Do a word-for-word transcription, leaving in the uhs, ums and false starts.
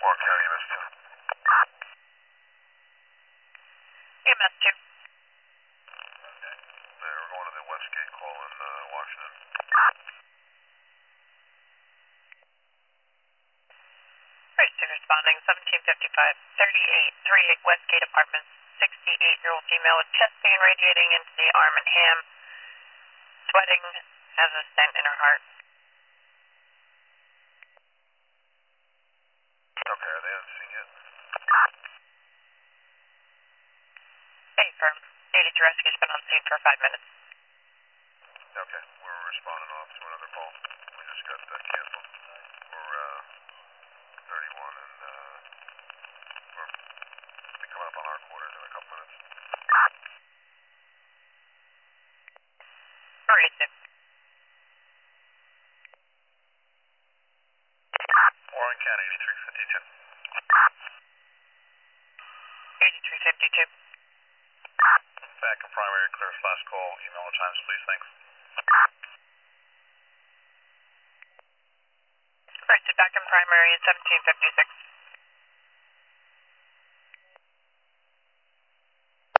Warren County, E M S two. E M S two. Okay. Yeah, we're going to the Westgate call in uh, Washington. Person responding, seventeen fifty-five, thirty-eight, thirty-eight Westgate Apartments, sixty-eight-year-old female with chest pain radiating into the arm and ham, sweating, has a stent in her heart. Okay, are they on scene yet? Hey, firm. eighty-two Rescue's been on scene for five minutes. Okay, we're responding off to another call. We just got uh, canceled. We're uh, thirty-one and uh, we're be coming up on our quarters in a couple minutes. thirty-two. Warren County, eighty-three fifty-two. eighty-three fifty-two. Back in primary, clear flash call. Email the times, please. Thanks. Person back in primary, seventeen fifty-six.